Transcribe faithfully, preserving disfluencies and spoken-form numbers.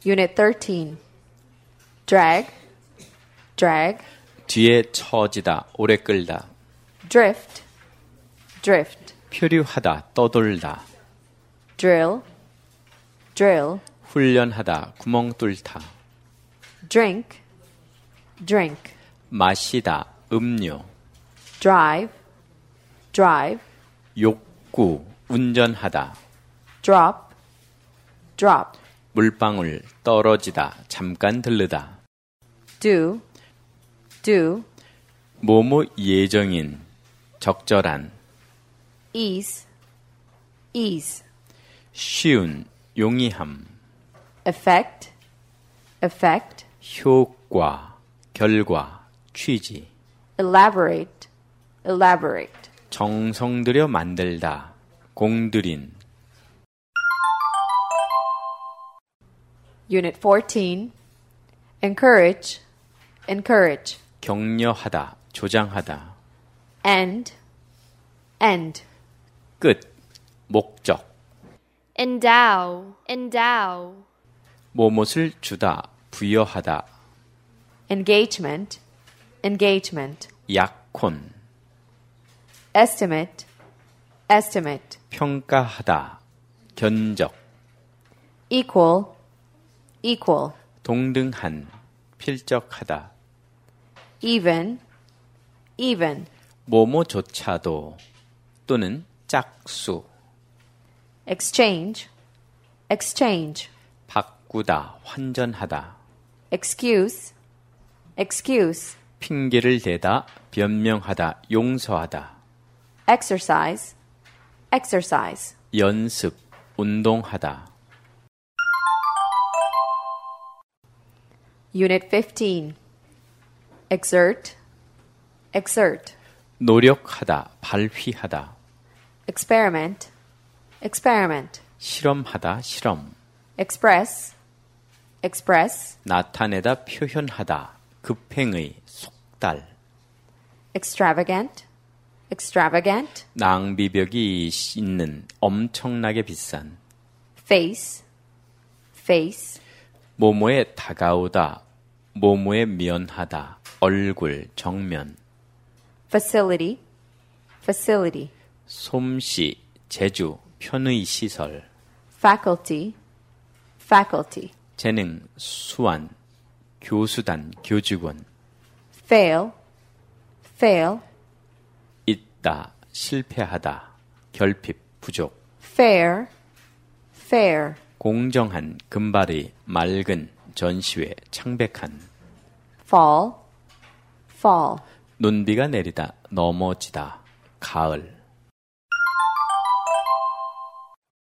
Unit thirteen. Drag, drag. 뒤에 처지다, 오래 끌다. Drift, drift. 표류하다, 떠돌다. Drill, drill. 훈련하다, 구멍 뚫다. Drink, drink. 마시다, 음료. Drive, drive. 욕구, 운전하다. Drop, drop. 물방울, 떨어지다, 잠깐 들르다. Do, do. 뭐뭐 예정인, 적절한. Ease, ease. 쉬운, 용이함. Effect, effect. 효과, 결과, 취지. Elaborate, elaborate. 정성 들여 만들다, 공들인. Unit fourteen. Encourage, encourage. 격려하다, 조장하다. End, end. 끝, 목적. endow, endow. 뭐뭇을 주다, 부여하다. Engagement, engagement. 약혼, Estimate, estimate. 평가하다, 견적. Equal, equal. 동등한, 필적하다. Even, even. 뭐뭐조차도 또는 짝수. Exchange, exchange. 바꾸다, 환전하다. Excuse, excuse. 핑계를 대다, 변명하다, 용서하다. Exercise, exercise. 연습, 운동하다. Unit fifteen. Exert, exert. 노력하다, 발휘하다. Experiment, experiment. 실험하다, 실험. Express, express. 나타내다, 표현하다. 급행의, 속달. Extravagant, extravagant. 낭비벽이 있는, 엄청나게 비싼. Face, face. 모모에 다가오다, 모모에 면하다. 얼굴, 정면. Facility, facility. 솜씨, 제주, 편의 시설. Faculty, faculty. 재능, 수완, 교수단, 교직원. Fail, fail. 있다, 실패하다. 결핍, 부족. Fair, fair. 공정한, 금발의, 맑은, 전시회, 창백한. Fall, fall. 눈비가 내리다, 넘어지다. 가을.